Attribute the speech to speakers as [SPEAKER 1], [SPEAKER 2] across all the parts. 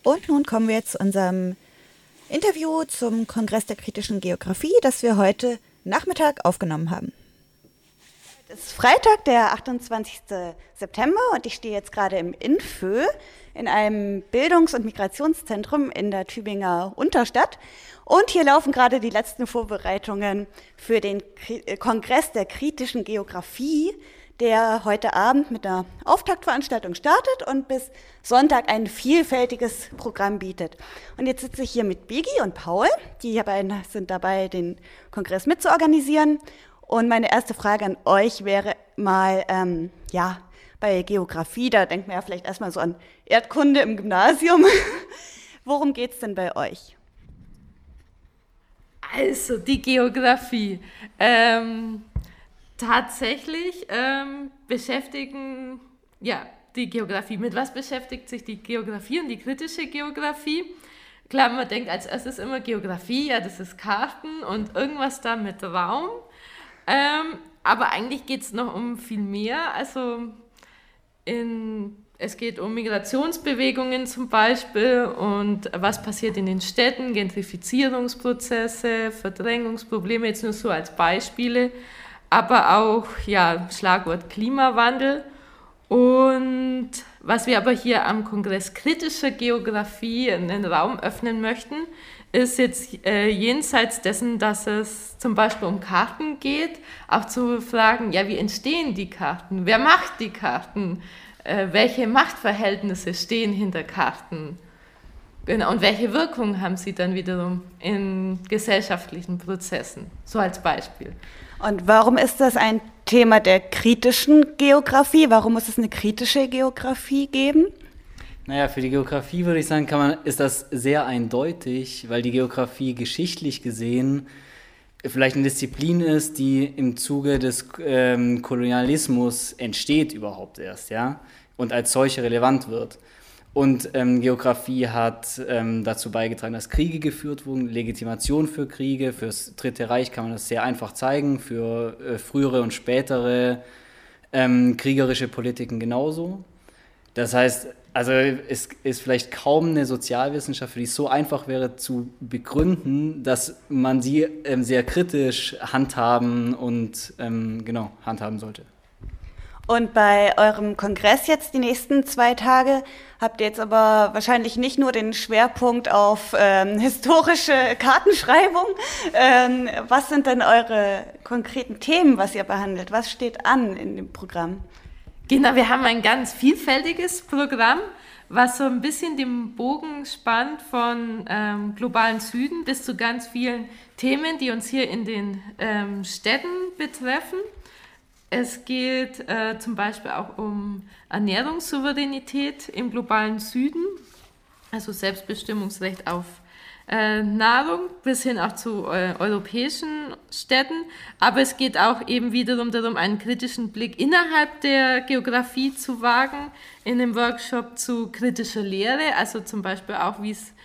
[SPEAKER 1] Und nun kommen wir zu unserem Interview zum Kongress der kritischen Geographie, das wir heute Nachmittag aufgenommen haben. Es ist Freitag, der 28. September und ich stehe jetzt gerade im INFÖ, in einem Bildungs- und Migrationszentrum in der Tübinger Unterstadt. Und hier laufen gerade die letzten Vorbereitungen für den Kongress der kritischen Geographie, der heute Abend mit einer Auftaktveranstaltung startet und bis Sonntag ein vielfältiges Programm bietet. Und jetzt sitze ich hier mit Bigi und Paul, die beiden sind dabei, den Kongress mitzuorganisieren. Und meine erste Frage an euch wäre mal, bei Geografie, da denkt man ja vielleicht erstmal so an Erdkunde im Gymnasium. Worum geht es denn bei euch?
[SPEAKER 2] Also die Geografie. Tatsächlich beschäftigen, die Geografie. Mit was beschäftigt sich die Geografie und die kritische Geografie? Klar, man denkt als erstes immer Geografie, ja, das ist Karten und irgendwas da mit Raum. Aber eigentlich geht es noch um viel mehr. Also es geht um Migrationsbewegungen zum Beispiel und was passiert in den Städten, Gentrifizierungsprozesse, Verdrängungsprobleme, jetzt nur so als Beispiele. Aber auch, Schlagwort Klimawandel. Und was wir aber hier am Kongress kritischer Geografie in den Raum öffnen möchten, ist jetzt jenseits dessen, dass es zum Beispiel um Karten geht, auch zu fragen, wie entstehen die Karten? Wer macht die Karten? Welche Machtverhältnisse stehen hinter Karten? Genau, und welche Wirkung haben sie dann wiederum in gesellschaftlichen Prozessen? So als Beispiel.
[SPEAKER 1] Und warum ist das ein Thema der kritischen Geografie? Warum muss es eine kritische Geografie geben?
[SPEAKER 3] Naja, für die Geografie würde ich sagen, ist das sehr eindeutig, weil die Geografie geschichtlich gesehen vielleicht eine Disziplin ist, die im Zuge des Kolonialismus entsteht überhaupt erst, ja, und als solche relevant wird. Und Geografie hat dazu beigetragen, dass Kriege geführt wurden, Legitimation für Kriege. Fürs Dritte Reich kann man das sehr einfach zeigen, für frühere und spätere kriegerische Politiken genauso. Das heißt, also es ist vielleicht kaum eine Sozialwissenschaft, für die es so einfach wäre zu begründen, dass man sie sehr kritisch handhaben sollte.
[SPEAKER 1] Und bei eurem Kongress jetzt die nächsten 2 Tage habt ihr jetzt aber wahrscheinlich nicht nur den Schwerpunkt auf historische Kartenschreibung. Was sind denn eure konkreten Themen, was ihr behandelt? Was steht an in dem Programm?
[SPEAKER 2] Genau, wir haben ein ganz vielfältiges Programm, was so ein bisschen den Bogen spannt von globalen Süden bis zu ganz vielen Themen, die uns hier in den Städten betreffen. Es geht zum Beispiel auch um Ernährungssouveränität im globalen Süden, also Selbstbestimmungsrecht auf Nahrung, bis hin auch zu europäischen Städten. Aber es geht auch eben wiederum darum, einen kritischen Blick innerhalb der Geografie zu wagen, in dem Workshop zu kritischer Lehre, also zum Beispiel auch,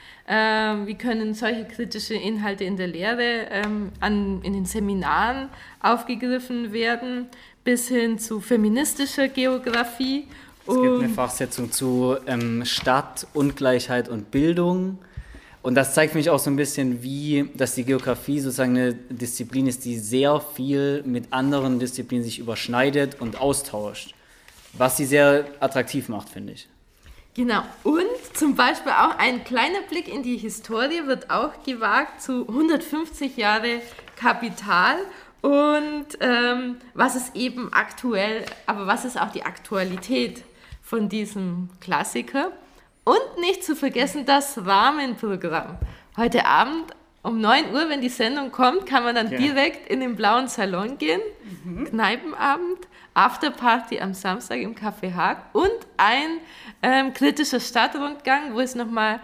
[SPEAKER 2] wie können solche kritische Inhalte in der Lehre in den Seminaren aufgegriffen werden, bis hin zu feministischer Geografie.
[SPEAKER 3] Es gibt eine Fachsetzung zu Stadt, Ungleichheit und Bildung. Und das zeigt für mich auch so ein bisschen, dass die Geografie sozusagen eine Disziplin ist, die sehr viel mit anderen Disziplinen sich überschneidet und austauscht. Was sie sehr attraktiv macht, finde ich.
[SPEAKER 2] Genau, und zum Beispiel auch ein kleiner Blick in die Historie wird auch gewagt zu 150 Jahre Kapital und was ist eben aktuell, aber was ist auch die Aktualität von diesem Klassiker? Und nicht zu vergessen das Rahmenprogramm. Heute Abend um 9 Uhr, wenn die Sendung kommt, kann man dann direkt in den blauen Salon gehen, Kneipenabend, Afterparty am Samstag im Café Haag und ein kritischer Stadtrundgang, wo es nochmal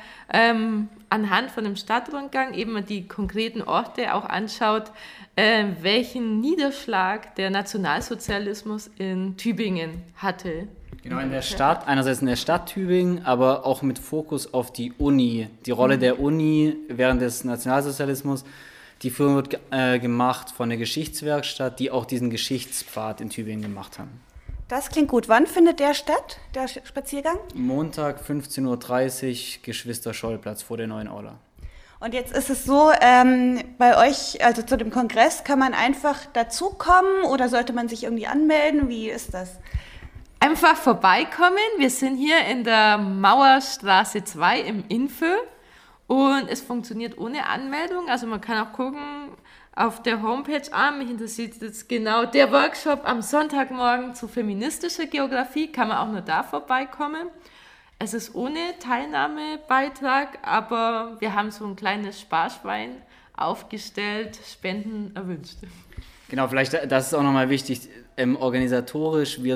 [SPEAKER 2] anhand von dem Stadtrundgang eben die konkreten Orte auch anschaut, welchen Niederschlag der Nationalsozialismus in Tübingen hatte.
[SPEAKER 3] Genau, in der Stadt, einerseits in der Stadt Tübingen, aber auch mit Fokus auf die Uni, die Rolle der Uni während des Nationalsozialismus. Die Führung wird gemacht von der Geschichtswerkstatt, die auch diesen Geschichtspfad in Tübingen gemacht haben.
[SPEAKER 1] Das klingt gut. Wann findet der statt, der Spaziergang?
[SPEAKER 3] Montag 15:30 Uhr, Geschwister-Scholl-Platz vor der neuen Aula.
[SPEAKER 1] Und jetzt ist es so, bei euch, also zu dem Kongress, kann man einfach dazukommen oder sollte man sich irgendwie anmelden? Wie ist das?
[SPEAKER 2] Einfach vorbeikommen. Wir sind hier in der Mauerstraße 2 im Infö und es funktioniert ohne Anmeldung. Also man kann auch gucken auf der Homepage, mich interessiert jetzt genau der Workshop am Sonntagmorgen zu feministischer Geografie, kann man auch nur da vorbeikommen. Es ist ohne Teilnahmebeitrag, aber wir haben so ein kleines Sparschwein aufgestellt, Spenden erwünscht.
[SPEAKER 3] Genau, vielleicht, das ist auch nochmal wichtig, organisatorisch, wir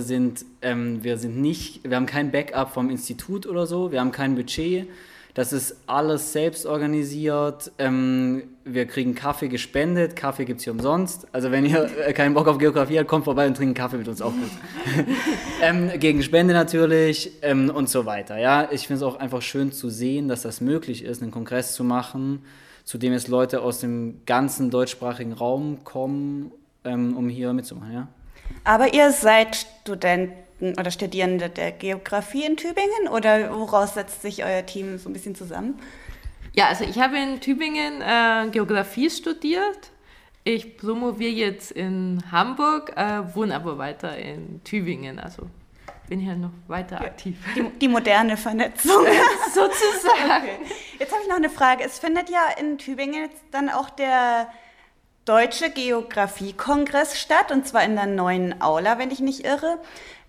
[SPEAKER 3] haben kein Backup vom Institut oder so, wir haben kein Budget, das ist alles selbst organisiert, wir kriegen Kaffee gespendet, Kaffee gibt es hier umsonst, also wenn ihr keinen Bock auf Geografie habt, kommt vorbei und trinkt Kaffee mit uns, auch gut. Gegen Spende natürlich und so weiter, ja, ich finde es auch einfach schön zu sehen, dass das möglich ist, einen Kongress zu machen, zu dem jetzt Leute aus dem ganzen deutschsprachigen Raum kommen, um hier mitzumachen, ja.
[SPEAKER 1] Aber ihr seid Studenten oder Studierende der Geografie in Tübingen oder woraus setzt sich euer Team so ein bisschen zusammen?
[SPEAKER 2] Ja, also ich habe in Tübingen Geografie studiert. Ich promoviere jetzt in Hamburg, wohne aber weiter in Tübingen, also bin hier noch weiter aktiv.
[SPEAKER 1] Die moderne Vernetzung.
[SPEAKER 2] Sozusagen.
[SPEAKER 1] Okay. Jetzt habe ich noch eine Frage. Es findet ja in Tübingen jetzt dann auch der Deutsche Geografie-Kongress statt, und zwar in der neuen Aula, wenn ich nicht irre.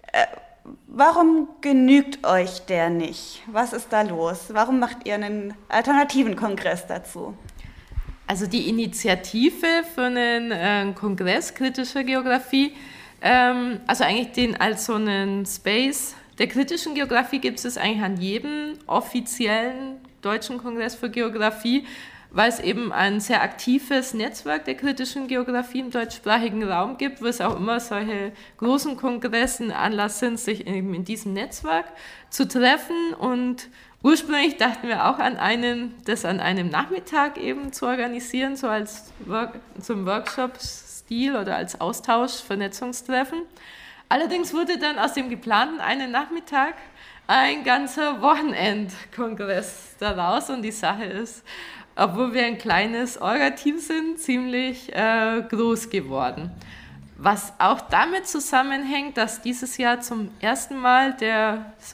[SPEAKER 1] Warum genügt euch der nicht? Was ist da los? Warum macht ihr einen alternativen Kongress dazu?
[SPEAKER 2] Also die Initiative für einen Kongress kritischer Geografie, also eigentlich als so einen Space der kritischen Geografie gibt es eigentlich an jedem offiziellen deutschen Kongress für Geografie, weil es eben ein sehr aktives Netzwerk der kritischen Geografie im deutschsprachigen Raum gibt, wo es auch immer solche großen Kongressen Anlass sind, sich eben in diesem Netzwerk zu treffen. Und ursprünglich dachten wir auch das an einem Nachmittag eben zu organisieren, so als zum Workshop-Stil oder als Austausch, Vernetzungstreffen. Allerdings wurde dann aus dem geplanten einen Nachmittag ein ganzer Wochenendkongress daraus, und die Sache ist, obwohl wir ein kleines Orga-Team sind, ziemlich groß geworden. Was auch damit zusammenhängt, dass dieses Jahr zum ersten Mal das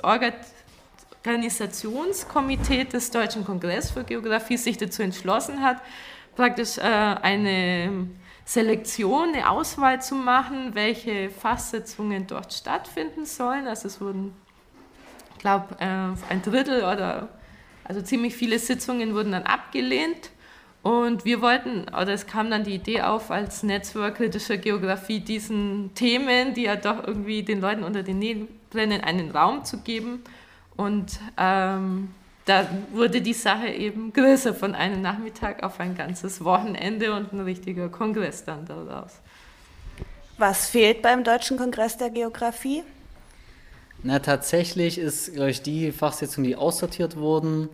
[SPEAKER 2] Organisationskomitee des Deutschen Kongresses für Geografie sich dazu entschlossen hat, praktisch eine Selektion, eine Auswahl zu machen, welche Fasssitzungen dort stattfinden sollen. Also es wurden, ich glaube, ein Drittel oder also ziemlich viele Sitzungen wurden dann abgelehnt, und es kam dann die Idee auf, als Netzwerk kritischer Geografie diesen Themen, die ja doch irgendwie den Leuten unter den Nägeln brennen, einen Raum zu geben, und da wurde die Sache eben größer, von einem Nachmittag auf ein ganzes Wochenende und ein richtiger Kongress dann daraus.
[SPEAKER 1] Was fehlt beim Deutschen Kongress der Geografie?
[SPEAKER 3] Na, tatsächlich ist, glaube ich, die Fachsitzungen, die aussortiert wurden,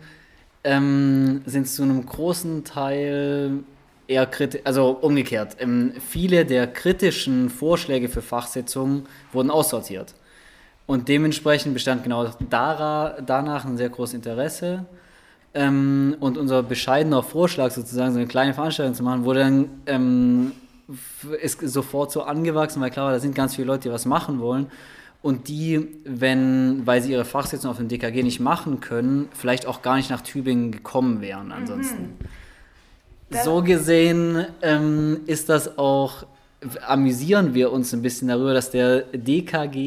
[SPEAKER 3] sind zu einem großen Teil eher kritisch, also umgekehrt. Viele der kritischen Vorschläge für Fachsitzungen wurden aussortiert. Und dementsprechend bestand genau danach ein sehr großes Interesse. Und unser bescheidener Vorschlag, sozusagen so eine kleine Veranstaltung zu machen, wurde dann ist sofort so angewachsen, weil klar war, da sind ganz viele Leute, die was machen wollen. Und die, weil sie ihre Fachsitzung auf dem DKG nicht machen können, vielleicht auch gar nicht nach Tübingen gekommen wären ansonsten. So gesehen amüsieren wir uns ein bisschen darüber, dass die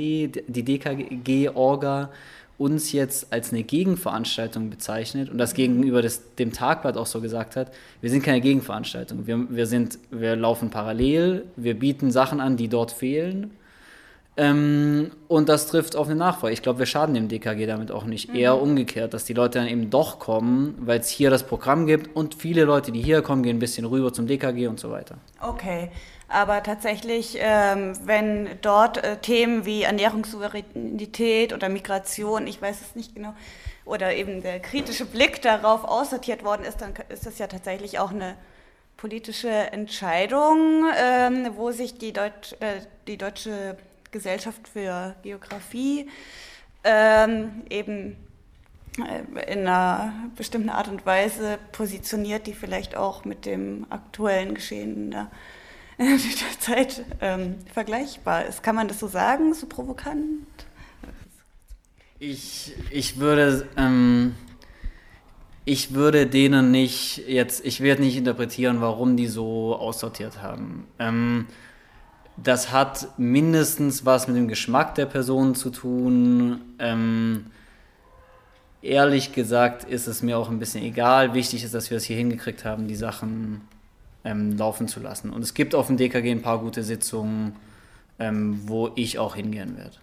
[SPEAKER 3] DKG-Orga uns jetzt als eine Gegenveranstaltung bezeichnet und das gegenüber dem Tagblatt auch so gesagt hat, wir sind keine Gegenveranstaltung, wir laufen parallel, wir bieten Sachen an, die dort fehlen. Und das trifft auf eine Nachfrage. Ich glaube, wir schaden dem DKG damit auch nicht. Eher umgekehrt, dass die Leute dann eben doch kommen, weil es hier das Programm gibt, und viele Leute, die hier kommen, gehen ein bisschen rüber zum DKG und so weiter.
[SPEAKER 1] Okay, aber tatsächlich, wenn dort Themen wie Ernährungssouveränität oder Migration, ich weiß es nicht genau, oder eben der kritische Blick darauf aussortiert worden ist, dann ist das ja tatsächlich auch eine politische Entscheidung, wo sich die deutsche Gesellschaft für Geografie eben in einer bestimmten Art und Weise positioniert, die vielleicht auch mit dem aktuellen Geschehen in der Zeit vergleichbar ist. Kann man das so sagen, so provokant?
[SPEAKER 3] Ich würde denen nicht jetzt, ich werde nicht interpretieren, warum die so aussortiert haben. Das hat mindestens was mit dem Geschmack der Person zu tun. Ehrlich gesagt ist es mir auch ein bisschen egal. Wichtig ist, dass wir es hier hingekriegt haben, die Sachen laufen zu lassen. Und es gibt auf dem DKG ein paar gute Sitzungen, wo ich auch hingehen werde.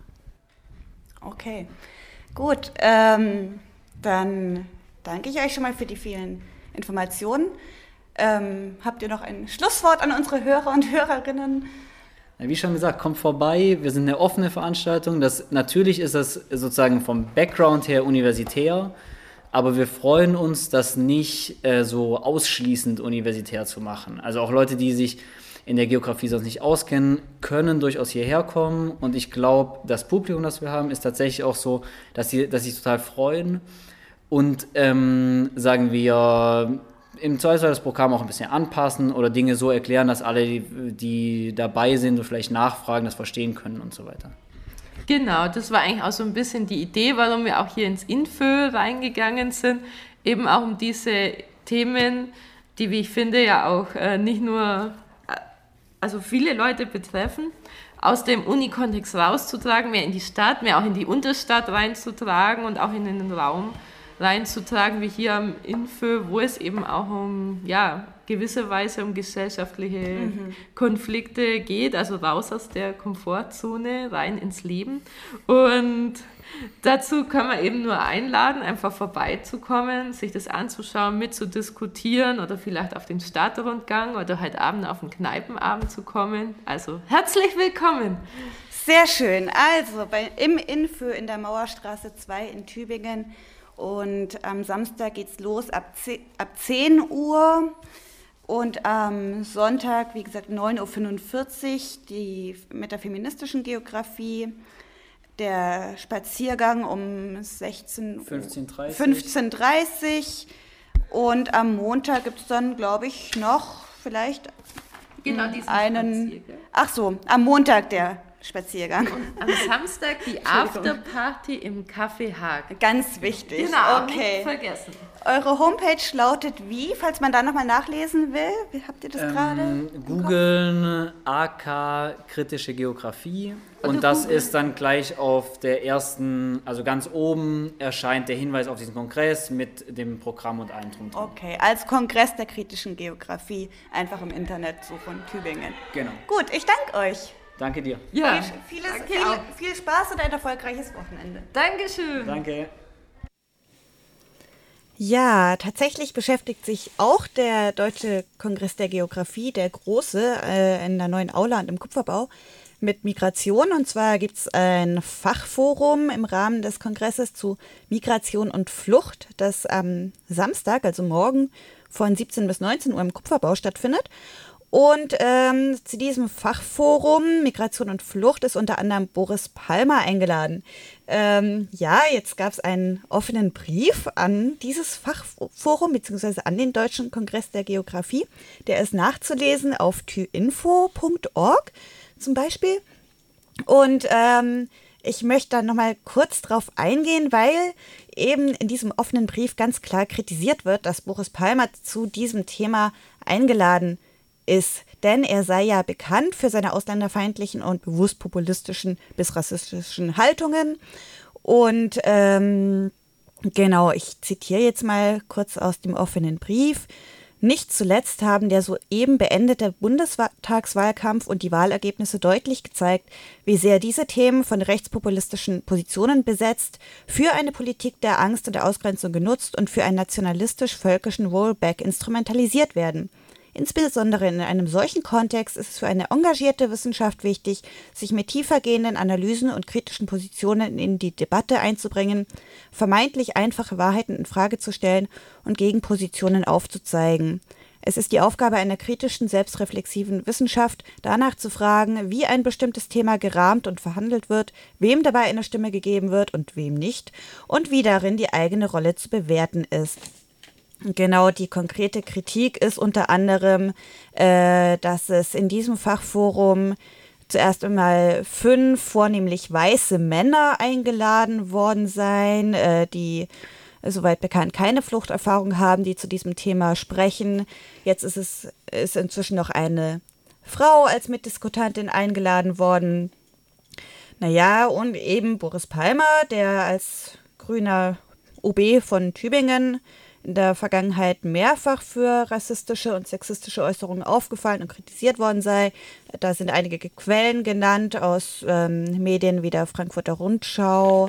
[SPEAKER 1] Okay, gut. Dann danke ich euch schon mal für die vielen Informationen. Habt ihr noch ein Schlusswort an unsere Hörer und Hörerinnen?
[SPEAKER 3] Wie schon gesagt, kommt vorbei. Wir sind eine offene Veranstaltung. Natürlich ist das sozusagen vom Background her universitär, aber wir freuen uns, das nicht so ausschließend universitär zu machen. Also auch Leute, die sich in der Geografie sonst nicht auskennen, können durchaus hierher kommen. Und ich glaube, das Publikum, das wir haben, ist tatsächlich auch so, dass sie sich total freuen. Und sagen wir, im Zweifelsfall das Programm auch ein bisschen anpassen oder Dinge so erklären, dass alle, die dabei sind und vielleicht nachfragen, das verstehen können und so weiter.
[SPEAKER 2] Genau, das war eigentlich auch so ein bisschen die Idee, warum wir auch hier ins Info reingegangen sind, eben auch um diese Themen, die, wie ich finde, ja auch nicht nur, also viele Leute betreffen, aus dem Uni-Kontext rauszutragen, mehr in die Stadt, mehr auch in die Unterstadt reinzutragen und auch in den Raum reinzutragen, wie hier am Info, wo es eben auch gewisse Weise um gesellschaftliche Konflikte geht, also raus aus der Komfortzone, rein ins Leben. Und dazu kann man eben nur einladen, einfach vorbeizukommen, sich das anzuschauen, mitzudiskutieren oder vielleicht auf den Stadtrundgang oder heute Abend auf den Kneipenabend zu kommen. Also herzlich willkommen!
[SPEAKER 1] Sehr schön. Also im Info in der Mauerstraße 2 in Tübingen. Und am Samstag geht's los ab 10 Uhr und am Sonntag, wie gesagt, 9.45 Uhr mit der feministischen Geografie, der Spaziergang um 15.30 Uhr und am Montag gibt es dann, glaube ich, noch vielleicht am Montag der Spaziergang.
[SPEAKER 2] Und am Samstag die Afterparty im Café Haag.
[SPEAKER 1] Ganz wichtig.
[SPEAKER 2] Genau,
[SPEAKER 1] okay.
[SPEAKER 2] Nicht vergessen.
[SPEAKER 1] Eure Homepage lautet wie, falls man da nochmal nachlesen will? Habt ihr das gerade?
[SPEAKER 3] Googeln AK kritische Geografie und das ist dann gleich auf der ersten, also ganz oben erscheint der Hinweis auf diesen Kongress mit dem Programm und allem drum.
[SPEAKER 1] Okay, als Kongress der kritischen Geografie einfach im Internet suchen, Tübingen.
[SPEAKER 3] Genau.
[SPEAKER 1] Gut, ich danke euch.
[SPEAKER 3] Danke dir.
[SPEAKER 2] Ja,
[SPEAKER 1] viel Spaß und ein erfolgreiches Wochenende.
[SPEAKER 2] Dankeschön.
[SPEAKER 3] Danke.
[SPEAKER 1] Ja, tatsächlich beschäftigt sich auch der Deutsche Kongress der Geografie, der große, in der neuen Aula und im Kupferbau, mit Migration. Und zwar gibt es ein Fachforum im Rahmen des Kongresses zu Migration und Flucht, das am Samstag, also morgen, von 17 bis 19 Uhr im Kupferbau stattfindet. Und zu diesem Fachforum Migration und Flucht ist unter anderem Boris Palmer eingeladen. Jetzt gab es einen offenen Brief an dieses Fachforum beziehungsweise an den Deutschen Kongress der Geografie. Der ist nachzulesen auf tyinfo.org zum Beispiel. Und ich möchte da nochmal kurz drauf eingehen, weil eben in diesem offenen Brief ganz klar kritisiert wird, dass Boris Palmer zu diesem Thema eingeladen ist, denn er sei ja bekannt für seine ausländerfeindlichen und bewusst populistischen bis rassistischen Haltungen. Und ich zitiere jetzt mal kurz aus dem offenen Brief. Nicht zuletzt haben der soeben beendete Bundestagswahlkampf und die Wahlergebnisse deutlich gezeigt, wie sehr diese Themen von rechtspopulistischen Positionen besetzt, für eine Politik der Angst und der Ausgrenzung genutzt und für einen nationalistisch-völkischen Rollback instrumentalisiert werden. Insbesondere in einem solchen Kontext ist es für eine engagierte Wissenschaft wichtig, sich mit tiefergehenden Analysen und kritischen Positionen in die Debatte einzubringen, vermeintlich einfache Wahrheiten in Frage zu stellen und Gegenpositionen aufzuzeigen. Es ist die Aufgabe einer kritischen, selbstreflexiven Wissenschaft, danach zu fragen, wie ein bestimmtes Thema gerahmt und verhandelt wird, wem dabei eine Stimme gegeben wird und wem nicht und wie darin die eigene Rolle zu bewerten ist. Genau, die konkrete Kritik ist unter anderem, dass es in diesem Fachforum zuerst einmal 5 vornehmlich weiße Männer eingeladen worden seien, die soweit bekannt keine Fluchterfahrung haben, die zu diesem Thema sprechen. Jetzt ist inzwischen noch eine Frau als Mitdiskutantin eingeladen worden. Naja, und eben Boris Palmer, der als grüner OB von Tübingen in der Vergangenheit mehrfach für rassistische und sexistische Äußerungen aufgefallen und kritisiert worden sei. Da sind einige Quellen genannt aus Medien wie der Frankfurter Rundschau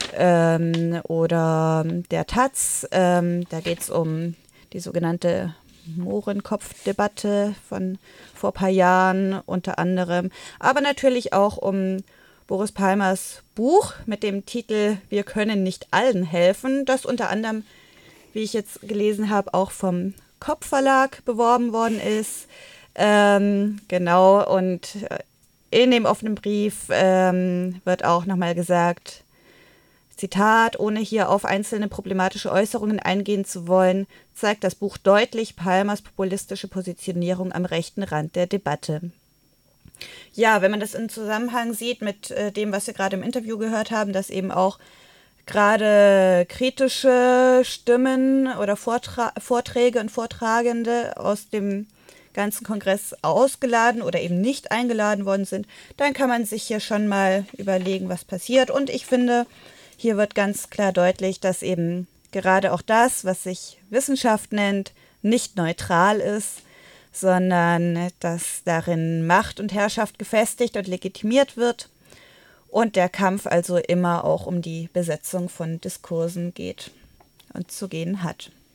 [SPEAKER 1] oder der Taz. Da geht es um die sogenannte Mohrenkopf-Debatte von vor ein paar Jahren unter anderem, aber natürlich auch um Boris Palmers Buch mit dem Titel Wir können nicht allen helfen, das unter anderem, wie ich jetzt gelesen habe, auch vom Kopf Verlag beworben worden ist. Genau, und in dem offenen Brief wird auch nochmal gesagt, Zitat, ohne hier auf einzelne problematische Äußerungen eingehen zu wollen, zeigt das Buch deutlich Palmers populistische Positionierung am rechten Rand der Debatte. Ja, wenn man das in Zusammenhang sieht mit dem, was wir gerade im Interview gehört haben, dass eben auch gerade kritische Stimmen oder Vorträge und Vortragende aus dem ganzen Kongress ausgeladen oder eben nicht eingeladen worden sind, dann kann man sich hier schon mal überlegen, was passiert. Und ich finde, hier wird ganz klar deutlich, dass eben gerade auch das, was sich Wissenschaft nennt, nicht neutral ist, sondern dass darin Macht und Herrschaft gefestigt und legitimiert wird und der Kampf also immer auch um die Besetzung von Diskursen geht und zu gehen hat.